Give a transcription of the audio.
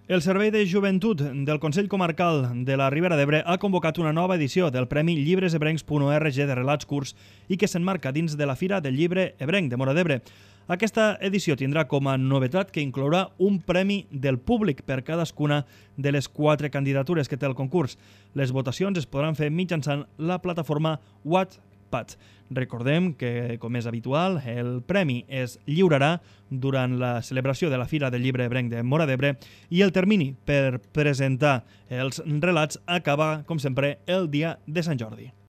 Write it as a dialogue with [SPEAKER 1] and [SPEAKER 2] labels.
[SPEAKER 1] El Servei de Joventut del Consell Comarcal de la Ribera d'Ebre ha convocat una nova edició del Premi llibresebrencs.org de relats curts i que s'emmarca dins de la Fira del Llibre Ebrenc de Móra d'Ebre. Aquesta edició tindrà com a novetat que inclourà un premi del públic per cadascuna de les 4 candidatures que té el concurs. Les votacions es podran fer mitjançant la plataforma Wattpad. Recordem que, com és habitual, el premi es lliurarà durant la celebració de la Fira del Llibre Ebrenc de Móra d'Ebre i el termini per presentar els relats acaba, com sempre, el dia de Sant Jordi.